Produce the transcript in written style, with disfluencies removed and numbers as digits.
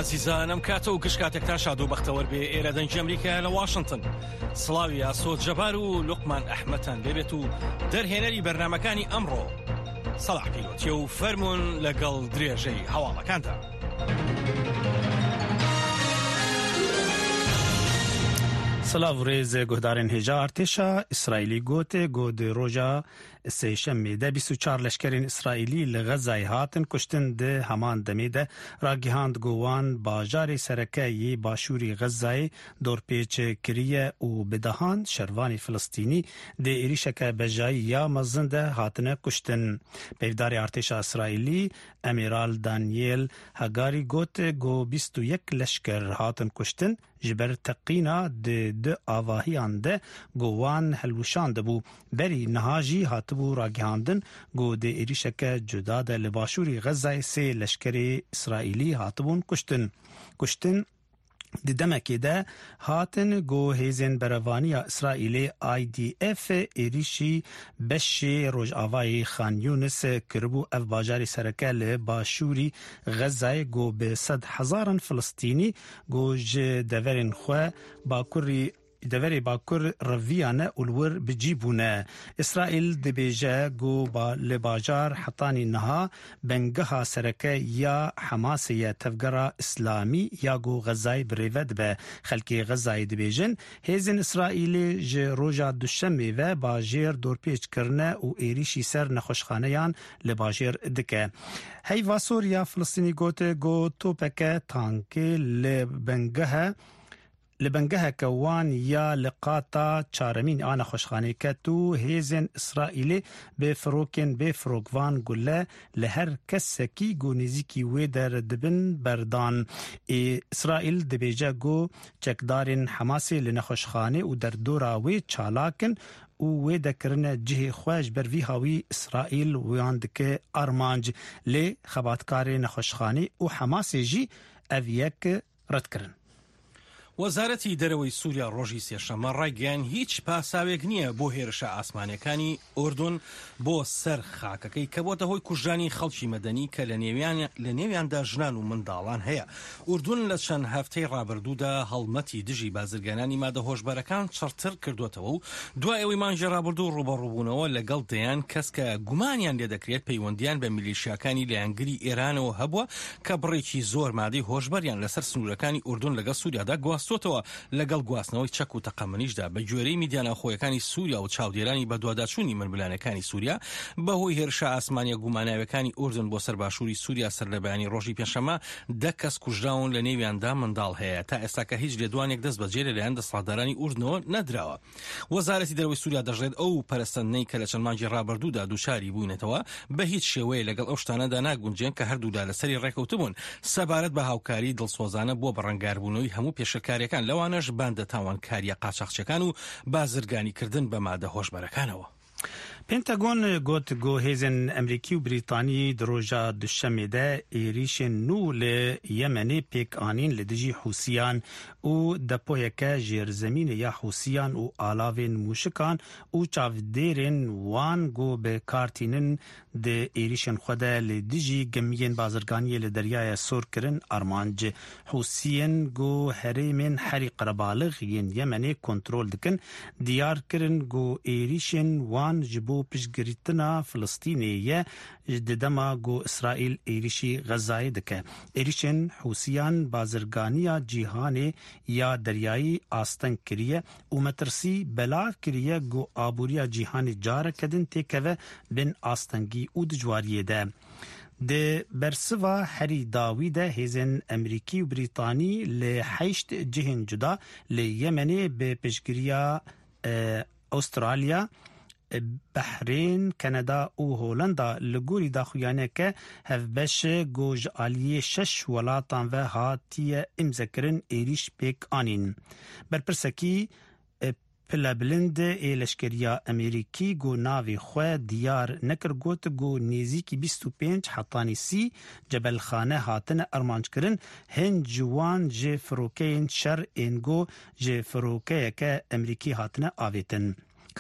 عزیزان ئەم کاتە و گشتکاتێکتان شاد و بەختەوەر بێ ئێرە دەنگی ئەمریکا لە واشنگتن. سڵاوی ئاسۆ جەبار و لوقمان ئەحمەدتان لێبێت و دەرهێنەری بەرنامەکانی ئەمڕۆ سەلاح پیلۆتیە و فەرموون لەگەڵ درێژەی هەواڵەکاندا. سلاو ریز گهدارین هجا ارتشا اسرائیلی گوته گود روژا سیشمی ده 24 لشکرین اسرائیلی لغزای هاتن کشتن ده همان دمیده راگیهاند گوان باجار سرکهی باشوری غزای دور پیچ کریه و بدهان شروانی فلسطینی ده ایریشک بجایی یا مزنده هاتنه کشتن. پیودار ارتشا اسرائیلی امیرال دانیل هگاری گوته گو 21 لشکر هاتن کشتن جبر تقینا ده آواهیان ده گوان هلوشان ده بو بری نهاجی هاتبو راگیاندن گو ده ایریشک جدا ده لباشوری غزای سه لشکر اسرائیلی هاتبون کشتن د دمکې ده هاتن گو هیزن بروانی اسرائیلی IDF ایریشی بشی روج آوای خان یونس کربو اف باجاری سرکل باشوری غزای گو به 100,000 فلسطینی گو دورین خو باکوری دوری باکور رویانه اولور بجیبونه. اسرائیل دبیجه گو با لباجار حطانی نها بنگها سرکه یا حماسیه تفگرا اسلامی یا گو غزای بریود به خلکی غزای دبیجن هیزن اسرائیلی روژا دوشنبه و باجیر دورپیچ کرنه و ایریشی سر نخوشخانه یان لباجیر دکه. هیوا سوریا فلسطینی گوته گو توپکه تانکی لبنگه کوان یا لقاطا چارمین آن خوشخانه که تو هیزن اسرائیلی به فروکن به فروگوان گله لهر کسی کی گو نزیکی وی در دبن بردان. اسرائیل دبیجه گو چکدارین حماسی لنخوشخانه و در دورا وی چالاکن و وی دکرن جه خواج بر وی هاوی اسرائیل ویاند که ارمانج لی خباتکار نخوشخانه و حماسی جی اویک رد کرن. وەزارەتی دەرەوەی سووریا ڕۆژی سێشەممە ڕایگەیان هیچ پاساوێک نییە بۆ هێرشە ئاسمانیەکانی ئوردون بۆ سەر خاکەکەی کە بۆتە هۆی کوژرانی خەڵکی مەدەنی کە لە نێویاندا ژنان و منداڵان هەیە. ئوردون لە چەند هەفتەی ڕابردوودا هەڵمەتی دژی بازرگانانی مادە هۆشبەرەکان چڕتر کردوتەوە و دوای ئەوەی مانگی ڕابردوو ڕوبەڕووبوونەوە لەگەڵ دەیان کەس کە گومانیان لێ دەکرێت پەیوەندیان بە میلیشیاکانی لایەنگری ئێرانەوە هەبووە کە بڕێکی زۆر مادەی هۆشبەریان لەسەر سنوورەکانی ئوردون لەگەڵ سووریادا گواستوتەوە لەگەڵ گواستنەوەی چەک و تەقەمەنیشدا بە گوێرەی میدیانە خۆیەکانی سووریا و چاودێرانی بە دوواداچوونی منبلانەکانی سووریا بەهۆی هێرشە ئاسمانیە گوماناویەکانی ئوردن بۆ سەر باشووری سووریا سەر لە بەیانی ڕۆژی پێنجشەممە 10 کەس کوژراون لە نێویاندا منداڵ هەیە تا ئێستا کە هیچ لێدوانێک دەست بەجێ لەلایەن دەسەڵاتدارانی ئوردنەوە نەدراوە. وەزارەتی دەرەوەی سووریا دەژێت ئەو پەرستەندنەی کە لە چەند مانگی ڕابردوودا دووشاری بوونێتەوە بە هیچ شێوەیە لەگەڵ ئەو شتانەدا ناگونجێن کە هەردوودا لەسەری ڕێکەوتبوون سەبارەت بە هاوکاری دڵسۆزانە بۆ بەڕەنگاربوونەوەی هەموو پێشەکاریەکان لەوانەش باندە تاوانکاریە قاچاقچەکان و بازرگانیکردن بە مادە هۆشبەرەکانەوە. پنتاگون گوت گو هیزن امریکی و بریتانی دروجا دوشنبه ده ایریش نو ل یمنی پیک آنین لدجی حوسیان و دپویکه جیر زمین یا حوسیان و آلاوین موشکان و چاودیرین وان گو به کارتینن ده ایریشن خوده لدجی گمین بازرگانی لدریای سور کرن ارمانج حوسیان گو هریمن حریق ربالغ ین یمنی کنترول دکن دیار کرن گو ایریشن وان جبو پشگریتنا فلسطینیه ددما گو اسرائیل ایریشی غزای دکه. ایریشن حوسیان بازرگانیا جیهان یا دریایی آستن کریه و مترسی بلا کریه گو آبوریا جیهان جار کدن تکوه بین آستنگی و دجواریه ده. ده برسوا هری داویده هیزن امریکی و بریتانی لحیشت جهن جدا لیمنی به پشگریا استرالیا بحرین کانادا و هولندا لگوری داخویانه که هفبش گوج آلیه 6 ولاتان و هاتیه امزکرن ایریش پیک آنین. برپرسکی پلابلند لشکریا امریکی گو ناوی خواه دیار نکر گوت گو نیزی کی 25 حطانی 30 جبل خانه هاتن ارمانج کرن هن جوان جه فروکین شر انگو جه فروکه که امریکی هاتن آویتن.